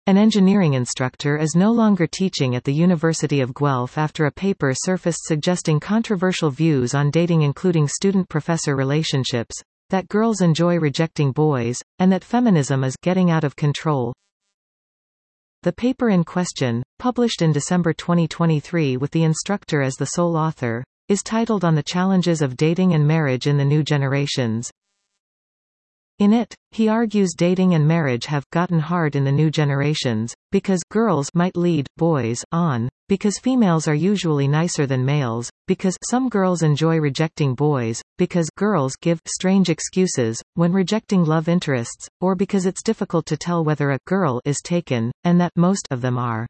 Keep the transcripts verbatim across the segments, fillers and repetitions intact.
An engineering instructor is no longer teaching at the University of Guelph after a paper surfaced suggesting controversial views on dating, including student-professor relationships, that girls enjoy rejecting boys, and that feminism is getting out of control. The paper in question, published in December twenty twenty-three with the instructor as the sole author, is titled On the Challenges of Dating and Marriage in the New Generations. In it, he argues dating and marriage have gotten hard in the new generations, because girls might lead boys on, because females are usually nicer than males, because some girls enjoy rejecting boys, because girls give strange excuses when rejecting love interests, or because it's difficult to tell whether a girl is taken, and that most of them are.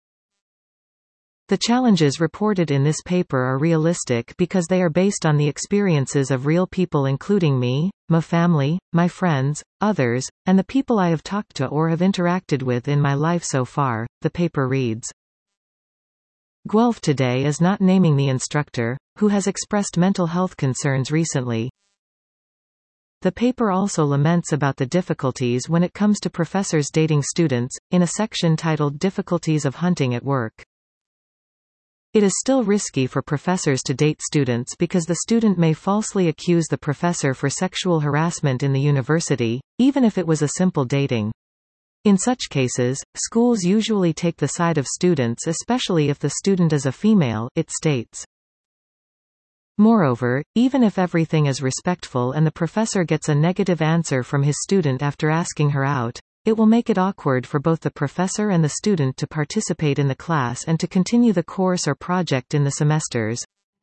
The challenges reported in this paper are realistic because they are based on the experiences of real people, including me, my family, my friends, others, and the people I have talked to or have interacted with in my life so far, the paper reads. Guelph Today is not naming the instructor, who has expressed mental health concerns recently. The paper also laments about the difficulties when it comes to professors dating students, in a section titled Difficulties of Hunting at Work. It is still risky for professors to date students because the student may falsely accuse the professor for sexual harassment in the university, even if it was a simple dating. In such cases, schools usually take the side of students, especially if the student is a female, it states. Moreover, even if everything is respectful and the professor gets a negative answer from his student after asking her out, it will make it awkward for both the professor and the student to participate in the class and to continue the course or project in the semesters.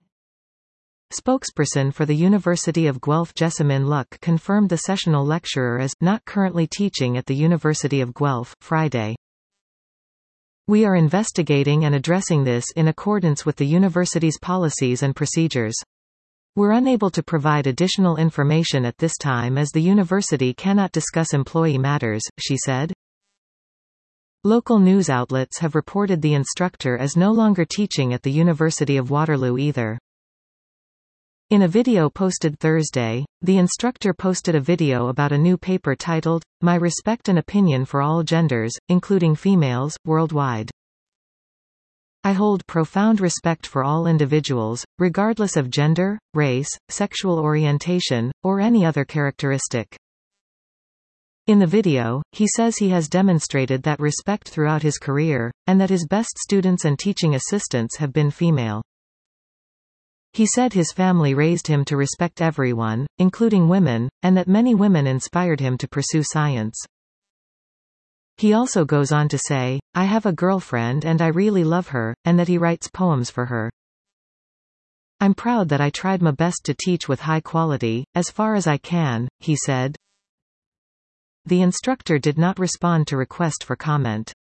Spokesperson for the University of Guelph Jessamine Luck confirmed the sessional lecturer is not currently teaching at the University of Guelph, Friday. We are investigating and addressing this in accordance with the university's policies and procedures. We're unable to provide additional information at this time as the university cannot discuss employee matters, she said. Local news outlets have reported the instructor is no longer teaching at the University of Waterloo either. In a video posted Thursday, the instructor posted a video about a new paper titled, My Respect and Opinion for All Genders, including females, worldwide. I hold profound respect for all individuals, regardless of gender, race, sexual orientation, or any other characteristic. In the video, he says he has demonstrated that respect throughout his career, and that his best students and teaching assistants have been female. He said his family raised him to respect everyone, including women, and that many women inspired him to pursue science. He also goes on to say, I have a girlfriend and I really love her, and that he writes poems for her. I'm proud that I tried my best to teach with high quality, as far as I can, he said. The instructor did not respond to request for comment.